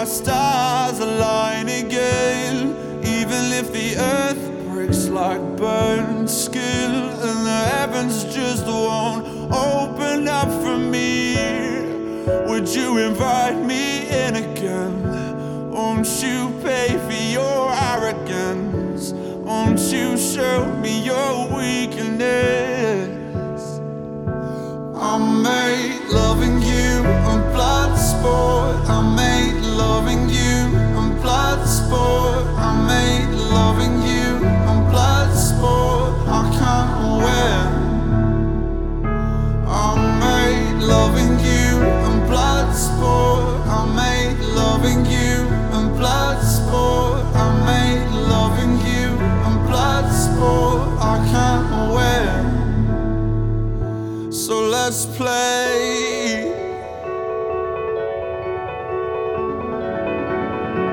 our stars align again. Even if the earth breaks like burnt skin, and the heavens just won't open up for me, would you invite me in again? Won't you pay for your arrogance? Won't you show me your weakness? I made loving you a blood sport. I made loving you a blood sport. I made loving you a blood sport. I can't win. I made loving you a blood sport. I made loving you a blood sport. I made loving you a blood sport. I can't win. So let's play.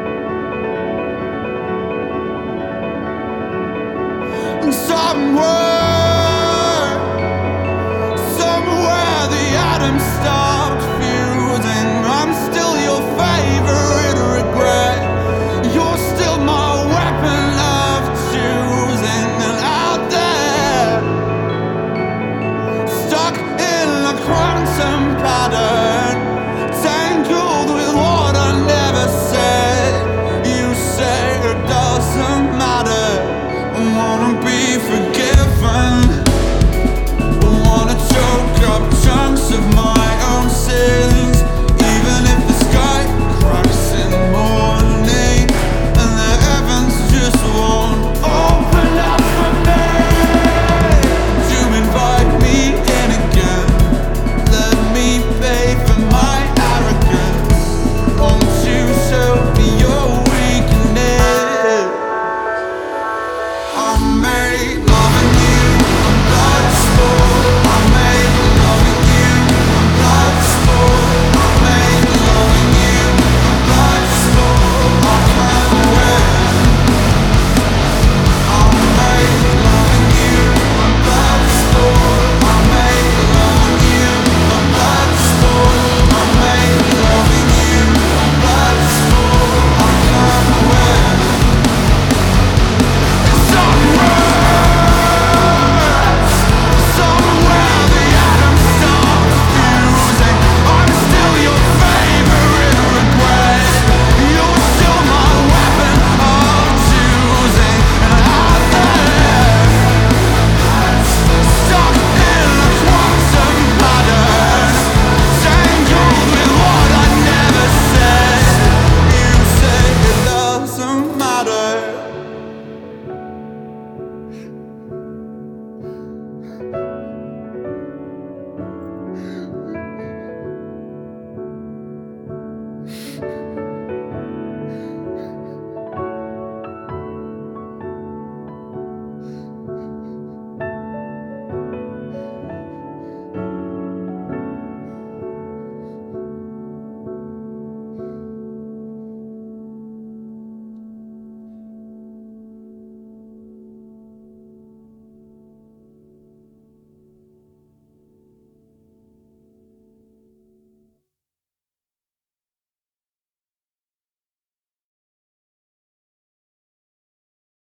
Someone